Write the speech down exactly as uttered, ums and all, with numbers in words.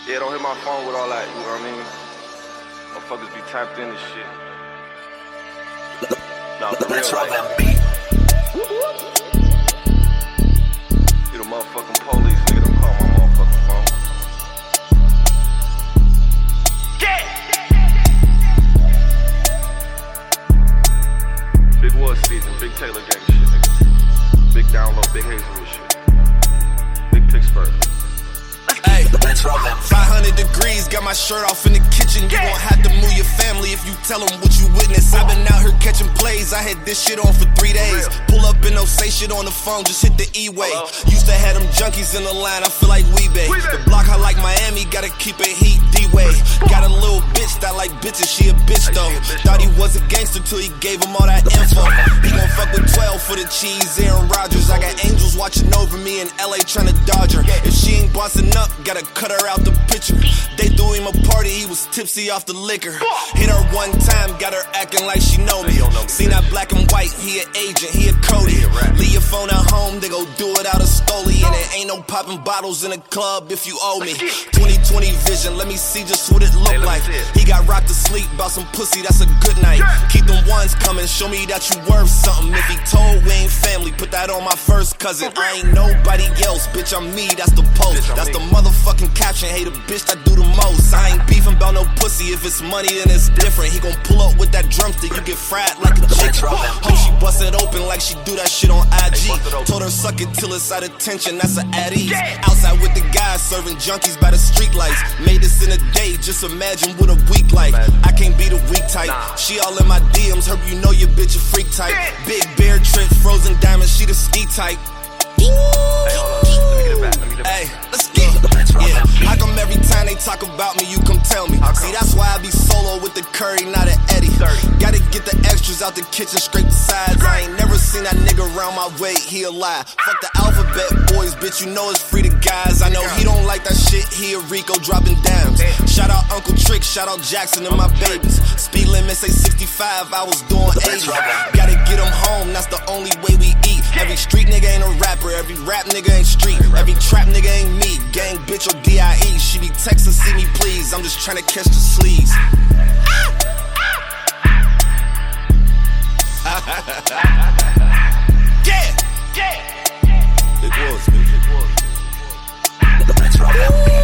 Yeah, don't hit my phone with all that, you know what I mean? Motherfuckers be tapped in and shit. Nah, for real, like, you the motherfucking police, nigga, don't call my motherfucking phone. Yeah! Big Woods season, big Taylor gang shit, nigga. Big download, big Hazelwood shit. Big Pittsburgh. Ay, five hundred degrees, got my shirt off in the kitchen. You won't have to move your family if you tell them what you witness. I've been out here catching plays, I had this shit on for three days. Pull up and no say shit on the phone, just hit the E-way. Used to have them junkies in the line, I feel like Weebay. The block I like Miami, gotta keep it heat D-way. Got a little bitch that like bitches, she a bitch though. Thought he was a gangster till he gave him all that info. He gon' fuck with twelve for the cheese, Aaron Rodgers. I got angels watching over me in L A tryna dodge her. If she ain't bossing up, gotta cut her out the picture. They threw him a party, he was tipsy off the liquor. Hit her one time, got her acting like she know me. Seen that black and white, he an agent, he a Cody. Leave your phone at home, they go do it out of Stoli. And it ain't no popping bottles in a club if you owe me. twenty twenty vision, let me see just what it look like. He got rocked to sleep, bout some pussy, that's a good night. Keep them ones coming, show me that you worth something. If he told we ain't family, put that on my first cousin. I ain't nobody else, bitch, I'm me, that's the post. That's the motherfucking caption, hey, the bitch that do the most. I ain't beefing about no pussy, if it's money then it's different. He gon' pull up with that drumstick, you get fried like a chicken. Hope she bust it open like she do that shit on I G. Told her suck it till it's out of tension, that's a at ease. Outside with the guys serving junkies by the street lights. Made this in a day, just imagine what a week like. I can't be the weak type, she all in my D Ms. Hope you know your bitch a freak type. Big bear trip, frozen diamonds, she the ski type. Hey, let's get it. Yeah, how come every time they talk about me, you come tell me? See, that's why I be solo with the curry, not an Eddie. Gotta get the extras out the kitchen, scrape the sides. I ain't never seen that nigga around my way, he a lie. Fuck the alphabet boys, bitch, you know it's free to guys. I know he don't like that shit, he a Rico dropping dimes. Shout out Uncle Trick, shout out Jackson and my babies. Speed limit say sixty-five, I was doing eighty. Gotta get them home, that's the only way we eat. Every street nigga ain't a rapper, every rap nigga ain't street. Every trap nigga ain't me, gang bitch or D I E. She be texting, see me please, I'm just trying to catch the sleeves. Yeah, yeah. It was, it was.